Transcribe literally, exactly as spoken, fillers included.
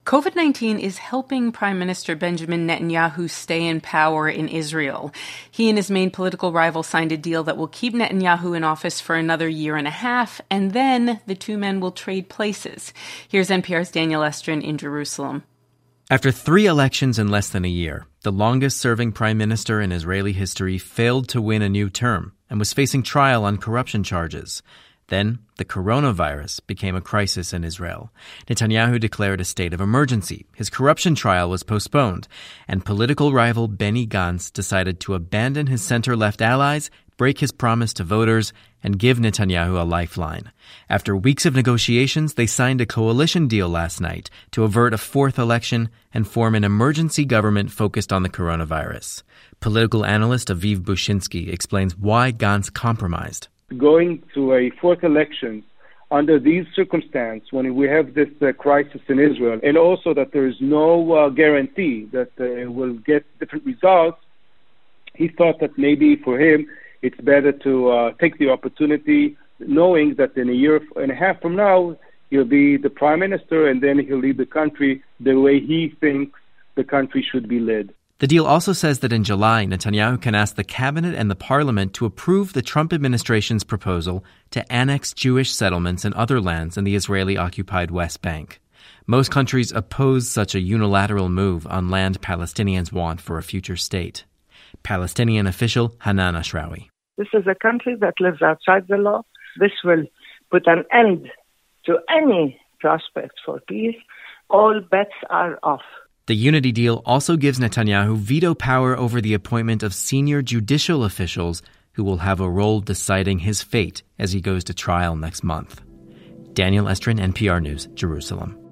COVID nineteen is helping Prime Minister Benjamin Netanyahu stay in power in Israel. He and his main political rival signed a deal that will keep Netanyahu in office for another year and a half, and then the two men will trade places. Here's N P R's Daniel Estrin in Jerusalem. After three elections in less than a year, the longest-serving prime minister in Israeli history failed to win a new term and was facing trial on corruption charges. Then, the coronavirus became a crisis in Israel. Netanyahu declared a state of emergency. His corruption trial was postponed, and political rival Benny Gantz decided to abandon his center-left allies, break his promise to voters, and give Netanyahu a lifeline. After weeks of negotiations, they signed a coalition deal last night to avert a fourth election and form an emergency government focused on the coronavirus. Political analyst Aviv Bushinsky explains why Gantz compromised. Going to a fourth election under these circumstances, when we have this uh, crisis in Israel, and also that there is no uh, guarantee that uh, we'll get different results, he thought that maybe for him it's better to uh, take the opportunity, knowing that in a year and a half from now, he'll be the prime minister, and then he'll lead the country the way he thinks the country should be led. The deal also says that in July, Netanyahu can ask the cabinet and the parliament to approve the Trump administration's proposal to annex Jewish settlements and other lands in the Israeli-occupied West Bank. Most countries oppose such a unilateral move on land Palestinians want for a future state. Palestinian official Hanan Ashrawi. This is a country that lives outside the law. This will put an end to any prospects for peace. All bets are off. The unity deal also gives Netanyahu veto power over the appointment of senior judicial officials who will have a role deciding his fate as he goes to trial next month. Daniel Estrin, N P R News, Jerusalem.